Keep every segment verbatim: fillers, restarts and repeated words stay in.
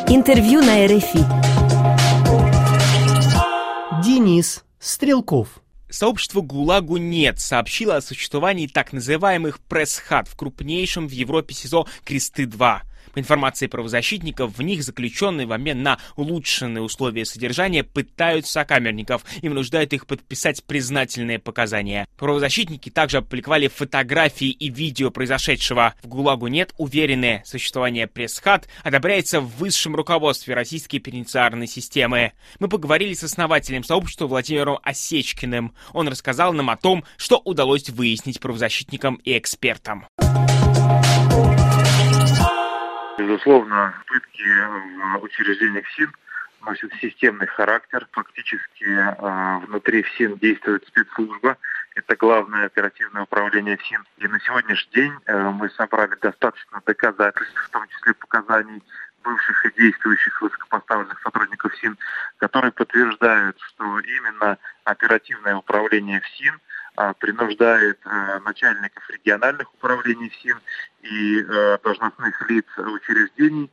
Интервью на эр эф и. Денис Стрелков. Сообщество ГУЛАГу нет сообщило о существовании так называемых пресс-хат в крупнейшем в Европе СИЗО Кресты-два. По информации правозащитников, в них заключенные в обмен на улучшенные условия содержания пытают сокамерников и вынуждают их подписать признательные показания. Правозащитники также опубликовали фотографии и видео произошедшего. В ГУЛАГу нет, уверены, существование пресс-хат одобряется в высшем руководстве российской пенитенциарной системы. Мы поговорили с основателем сообщества Владимиром Осечкиным. Он рассказал нам о том, что удалось выяснить правозащитникам и экспертам. Безусловно, пытки в учреждениях ФСИН носят системный характер. Фактически э, внутри ФСИН действует спецслужба. Это главное оперативное управление ФСИН. И на сегодняшний день э, мы собрали достаточно доказательств, в том числе показаний бывших и действующих высокопоставленных сотрудников ФСИН, которые подтверждают, что именно оперативное управление ФСИН принуждает э, начальников региональных управлений ФСИН и э, должностных лиц учреждений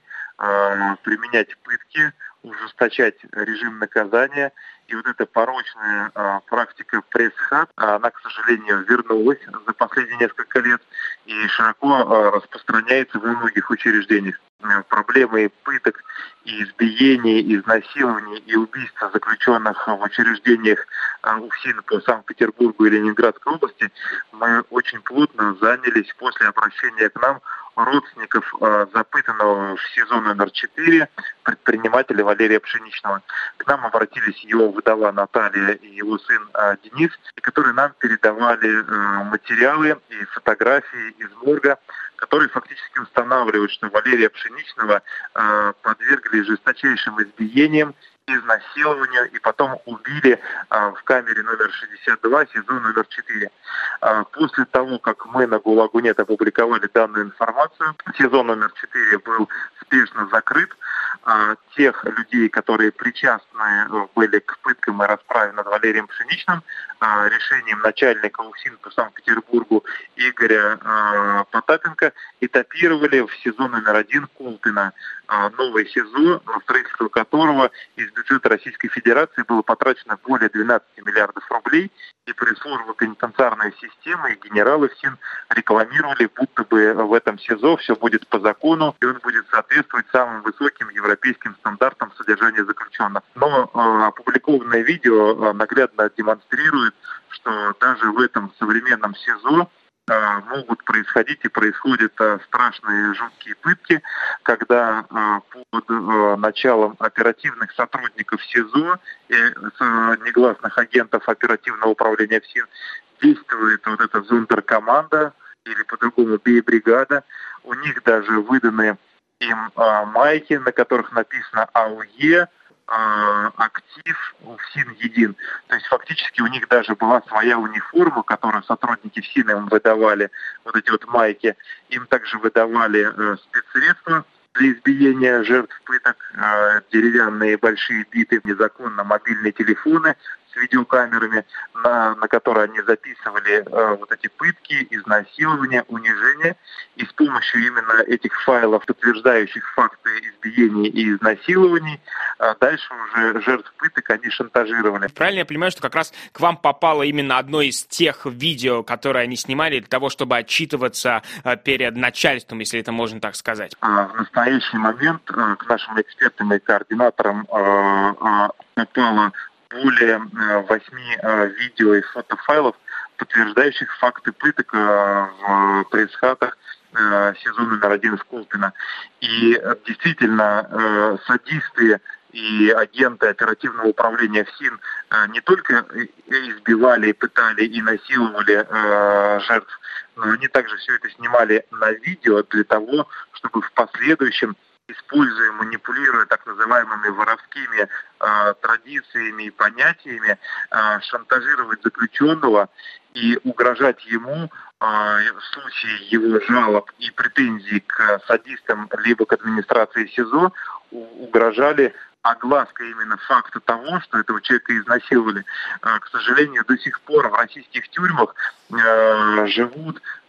э, применять пытки, ужесточать режим наказания. И вот эта порочная э, практика пресс-хат, она, к сожалению, вернулась за последние несколько лет и широко э, распространяется во многих учреждениях. Проблемы пыток и избиений, изнасилований и убийств заключенных в учреждениях УФСИН по Санкт-Петербургу и Ленинградской области мы очень плотно занялись после обращения к нам родственников э, запытанного в СИЗО номер четыре предпринимателя Валерия Пшеничного. К нам обратились его вдова Наталья и его сын э, Денис, которые нам передавали э, материалы и фотографии из морга, которые фактически устанавливают, что Валерия Пшеничного э, подвергли жесточайшим избиениям, изнасилованию и потом убили а, в камере номер шестьдесят два, СИЗО номер четыре. А, после того, как мы на ГУЛАГу нет опубликовали данную информацию, СИЗО номер четыре был спешно закрыт. А, тех людей, которые причастны были к пыткам и расправе над Валерием Пшеничным, а, решением начальника УФСИН по Санкт-Петербургу Игоря а, Потапенко этапировали в СИЗО номер один Колпино. А, новое СИЗО, на строительство которого из бюджета Российской Федерации было потрачено более двенадцати миллиардов рублей, и пресс-служба пенитенциарной системы и генералы ФСИН рекламировали, будто бы в этом СИЗО все будет по закону, и он будет соответствовать самым высоким европейским стандартам содержания заключенных. Но э, опубликованное видео наглядно демонстрирует, что даже в этом современном СИЗО могут происходить и происходят страшные жуткие пытки, когда под началом оперативных сотрудников СИЗО и негласных агентов оперативного управления ФСИН действует вот эта зондеркоманда или по-другому бей-бригада. У них даже выданы им майки, на которых написано АУЕ, актив ФСИН един. То есть фактически у них даже была своя униформа, которую сотрудники ФСИН им выдавали, вот эти вот майки. Им также выдавали э, спецсредства для избиения жертв пыток, э, деревянные большие биты, незаконно мобильные телефоны с видеокамерами, на, на которые они записывали э, вот эти пытки, изнасилования, унижения. И с помощью именно этих файлов, подтверждающих факты избиений и изнасилований, э, дальше уже жертв пыток они шантажировали. Правильно я понимаю, что как раз к вам попало именно одно из тех видео, которые они снимали для того, чтобы отчитываться э, перед начальством, если это можно так сказать? А в настоящий момент э, к нашим экспертам и координаторам э, э, попало более восьми э, видео и фотофайлов, подтверждающих факты пыток э, в пресс-хатах э, СИЗО номер один в Колпино. И э, действительно э, садисты и агенты оперативного управления ФСИН э, не только избивали, пытали и насиловали э, жертв, но они также все это снимали на видео для того, чтобы в последующем, используя, манипулируя так называемыми воровскими э, традициями и понятиями, э, шантажировать заключенного и угрожать ему э, в случае его жалоб и претензий к садистам либо к администрации СИЗО, угрожали огласка именно факта того, что этого человека изнасиловали. К сожалению, до сих пор в российских тюрьмах э, живут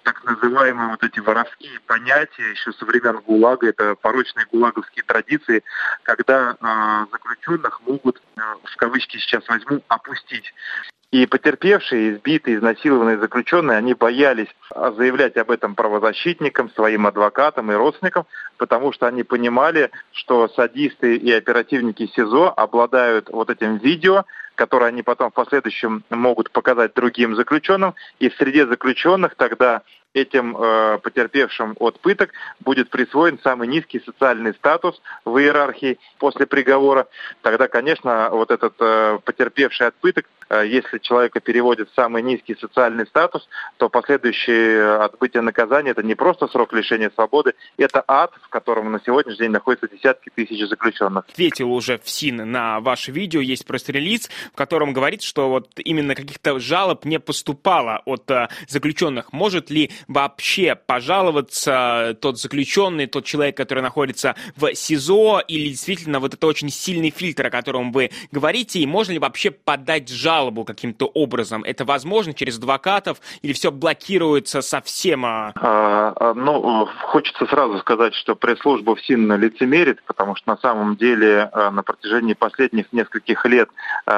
так называемые вот эти воровские понятия еще со времен ГУЛАГа, это порочные гулаговские традиции, когда э, заключенных могут, э, в кавычки сейчас возьму, опустить. И потерпевшие, избитые, изнасилованные заключенные, они боялись заявлять об этом правозащитникам, своим адвокатам и родственникам, потому что они понимали, что садисты и оперативники СИЗО обладают вот этим видео, которое они потом в последующем могут показать другим заключенным, и в среде заключенных тогда этим э, потерпевшим от пыток будет присвоен самый низкий социальный статус в иерархии после приговора. Тогда, конечно, вот этот э, потерпевший от пыток, э, если человека переводят в самый низкий социальный статус, то последующее отбытие наказания — это не просто срок лишения свободы, это ад, в котором на сегодняшний день находятся десятки тысяч заключенных. Ответил уже ФСИН на ваше видео, есть пресс-релиз, в котором говорится, что вот именно каких-то жалоб не поступало от э, заключенных. Может ли вообще пожаловаться тот заключенный, тот человек, который находится в СИЗО, или действительно вот это очень сильный фильтр, о котором вы говорите, и можно ли вообще подать жалобу каким-то образом? Это возможно через адвокатов или все блокируется совсем? А... А, ну, хочется сразу сказать, что пресс-служба ФСИН лицемерит, потому что на самом деле на протяжении последних нескольких лет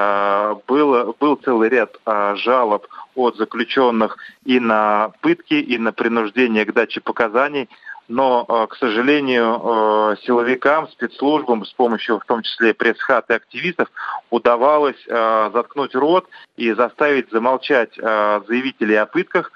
был, был целый ряд жалоб от заключенных и на пытки, и на принуждение к даче показаний. Но, к сожалению, силовикам, спецслужбам с помощью, в том числе пресс-хат и активистов, удавалось заткнуть рот и заставить замолчать заявителей о пытках.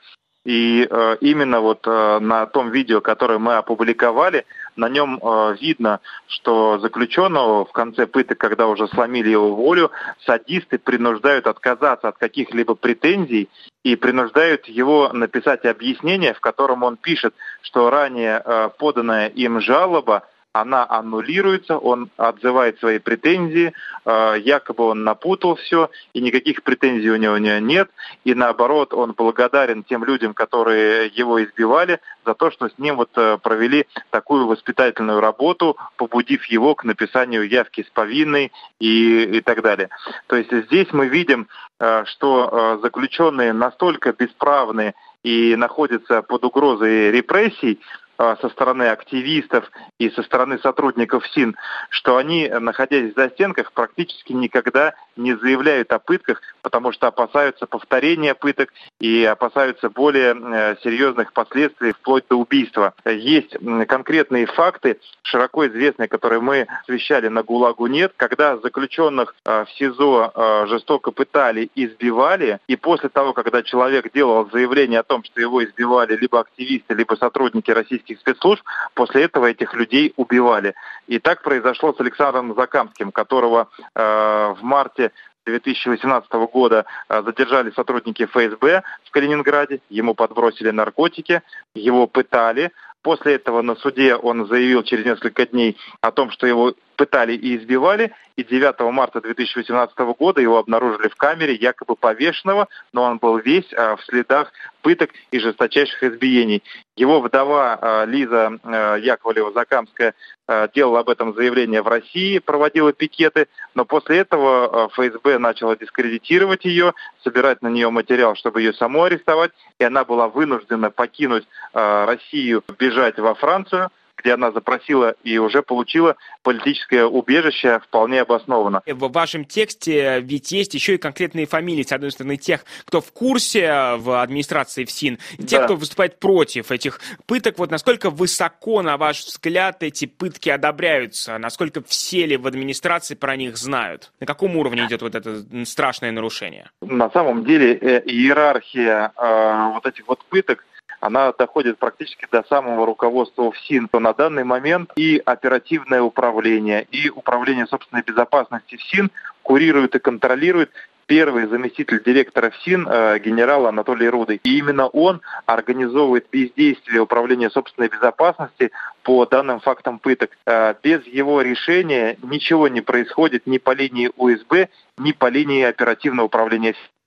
И э, именно вот э, на том видео, которое мы опубликовали, на нем э, видно, что заключенного в конце пыток, когда уже сломили его волю, садисты принуждают отказаться от каких-либо претензий и принуждают его написать объяснение, в котором он пишет, что ранее э, поданная им жалоба, она аннулируется, он отзывает свои претензии, э, якобы он напутал все, и никаких претензий у него нет, и наоборот, он благодарен тем людям, которые его избивали, за то, что с ним вот э, провели такую воспитательную работу, побудив его к написанию явки с повинной и, и так далее. То есть здесь мы видим, э, что э, заключенные настолько бесправны и находятся под угрозой репрессий со стороны активистов и со стороны сотрудников ФСИН, что они, находясь в застенках, практически никогда не заявляют о пытках, потому что опасаются повторения пыток и опасаются более серьезных последствий, вплоть до убийства. Есть конкретные факты, широко известные, которые мы освещали на ГУЛАГу нет, когда заключенных в СИЗО жестоко пытали, избивали, и после того, когда человек делал заявление о том, что его избивали либо активисты, либо сотрудники российских спецслужб, после этого этих людей убивали. И так произошло с Александром Закамским, которого э, в марте две тысячи восемнадцатого года э, задержали сотрудники ФСБ в Калининграде, ему подбросили наркотики, его пытали. После этого на суде он заявил через несколько дней о том, что его пытали и избивали, и девятого марта две тысячи восемнадцатого года его обнаружили в камере якобы повешенного, но он был весь а, в следах пыток и жесточайших избиений. Его вдова а, Лиза а, Яковлева-Закамская а, делала об этом заявление в России, проводила пикеты, но после этого а, ФСБ начала дискредитировать ее, собирать на нее материал, чтобы ее саму арестовать, и она была вынуждена покинуть а, Россию, бежать во Францию, где она запросила и уже получила политическое убежище вполне обоснованно. В вашем тексте ведь есть еще и конкретные фамилии, с одной стороны, тех, кто в курсе в администрации ФСИН, и тех, да, кто выступает против этих пыток. Вот насколько высоко, на ваш взгляд, эти пытки одобряются? Насколько все ли в администрации про них знают? На каком уровне идет вот это страшное нарушение? На самом деле иерархия э, вот этих вот пыток, она доходит практически до самого руководства ФСИН. На данный момент и оперативное управление, и управление собственной безопасности ФСИН курирует и контролирует первый заместитель директора ФСИН э, генерал Анатолий Рудый. И именно он организовывает бездействие управления собственной безопасности по данным фактам пыток. Э, без его решения ничего не происходит ни по линии УСБ, ни по линии оперативного управления ФСИН.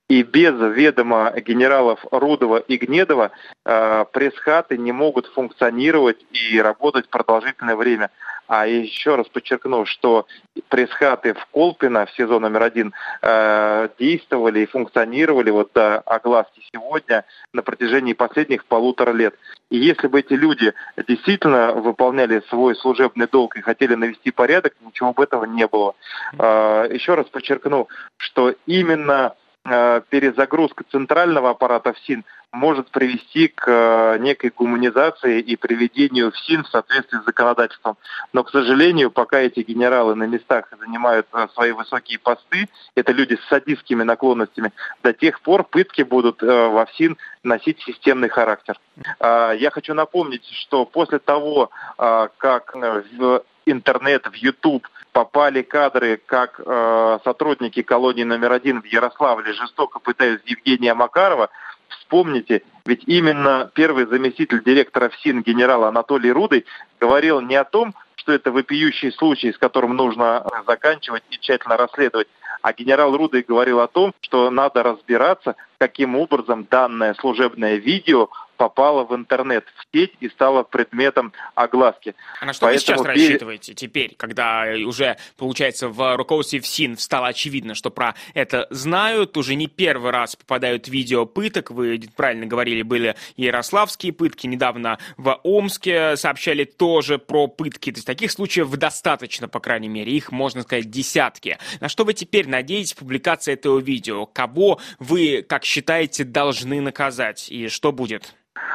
И без ведома генералов Рудова и Гнедова э, пресс-хаты не могут функционировать и работать продолжительное время. А еще раз подчеркну, что пресс-хаты в Колпино в СИЗО номер один э, действовали и функционировали вот до огласки сегодня на протяжении последних полутора лет. И если бы эти люди действительно выполняли свой служебный долг и хотели навести порядок, ничего бы этого не было. Э, еще раз подчеркну, что именно перезагрузка центрального аппарата ФСИН может привести к некой гуманизации и приведению ФСИН в соответствии с законодательством. Но, к сожалению, пока эти генералы на местах занимают свои высокие посты, это люди с садистскими наклонностями, до тех пор пытки будут во ФСИН носить системный характер. Я хочу напомнить, что после того, как в интернет, в YouTube попали кадры, как э, сотрудники колонии номер один в Ярославле жестоко пытают Евгения Макарова. Вспомните, ведь именно первый заместитель директора ФСИН генерал Анатолий Рудый говорил не о том, что это вопиющий случай, с которым нужно заканчивать и тщательно расследовать, а генерал Рудый говорил о том, что надо разбираться, каким образом данное служебное видео попало в интернет, в сеть и стало предметом огласки. А на что Поэтому вы сейчас рассчитываете теперь, когда уже, получается, в руководстве ФСИН стало очевидно, что про это знают, уже не первый раз попадают видео пыток, вы правильно говорили, были ярославские пытки, недавно в Омске сообщали тоже про пытки, то есть таких случаев достаточно, по крайней мере, их, можно сказать, десятки. На что вы теперь надеетесь публикация этого видео? Кого вы, как считаете, должны наказать и что будет?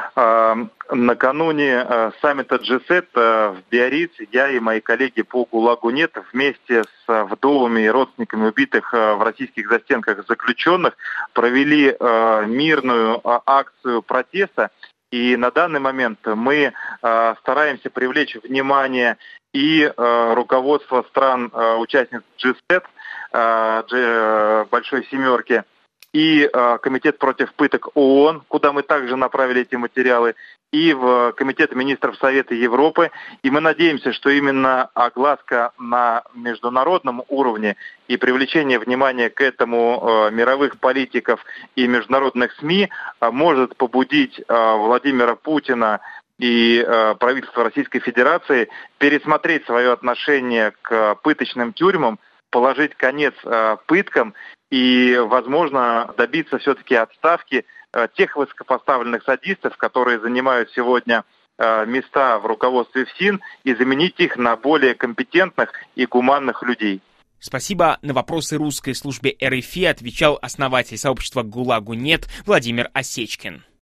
Накануне саммита джи сет в Биаррице я и мои коллеги по ГУЛАГу нет вместе с вдовами и родственниками убитых в российских застенках заключенных провели мирную акцию протеста. И на данный момент мы стараемся привлечь внимание и руководство стран-участниц джи сет, Большой Семерки, и э, Комитет против пыток ООН, куда мы также направили эти материалы, и в Комитет министров Совета Европы. И мы надеемся, что именно огласка на международном уровне и привлечение внимания к этому э, мировых политиков и международных СМИ э, может побудить э, Владимира Путина и э, правительство Российской Федерации пересмотреть свое отношение к пыточным тюрьмам, положить конец э, пыткам и, возможно, добиться все-таки отставки э, тех высокопоставленных садистов, которые занимают сегодня э, места в руководстве ФСИН, и заменить их на более компетентных и гуманных людей. Спасибо. На вопросы русской службе эр эф и отвечал основатель сообщества ГУЛАГу нет Владимир Осечкин.